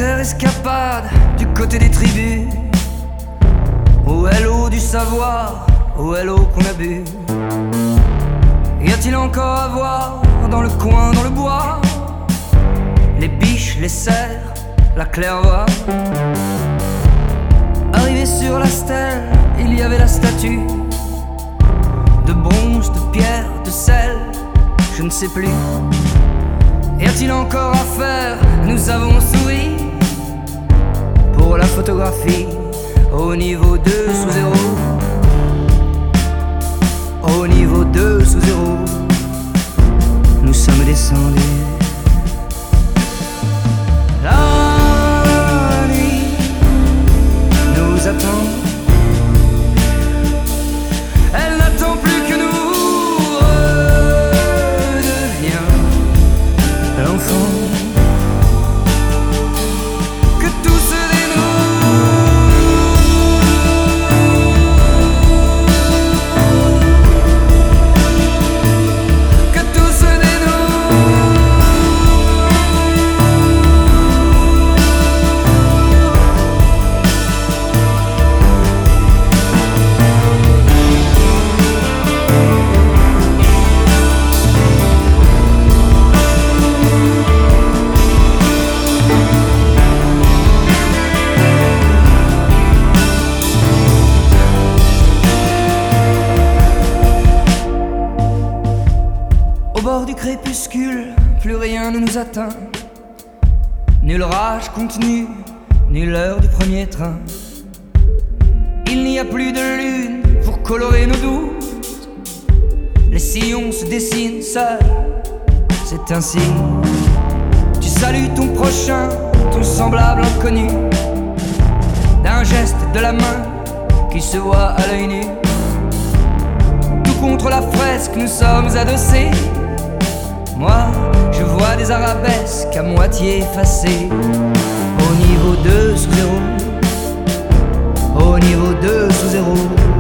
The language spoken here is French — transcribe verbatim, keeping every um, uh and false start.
Escapade du côté des tribus. Oh hello du savoir, oh hello qu'on a bu. Y a-t-il encore à voir dans le coin, dans le bois, les biches, les cerfs, la clairvoie? Arrivé sur la stèle, il y avait la statue de bronze, de pierre, de sel, je ne sais plus. Y a-t-il encore à faire? Nous avons souri pour la photographie au niveau deux sous zéro. Au niveau deux sous zéro, nous sommes descendus. La nuit nous attend. Elle n'attend plus que nous. Redevient l'enfant. Au bord du crépuscule, plus rien ne nous atteint. Nulle rage contenue, nulle heure du premier train. Il n'y a plus de lune pour colorer nos doutes. Les sillons se dessinent seuls, c'est ainsi. Tu salues ton prochain, ton semblable inconnu, d'un geste de la main qui se voit à l'œil nu. Tout contre la fresque, nous sommes adossés. Moi, je vois des arabesques à moitié effacées. Au niveau deux sous zéro, au niveau deux sous zéro.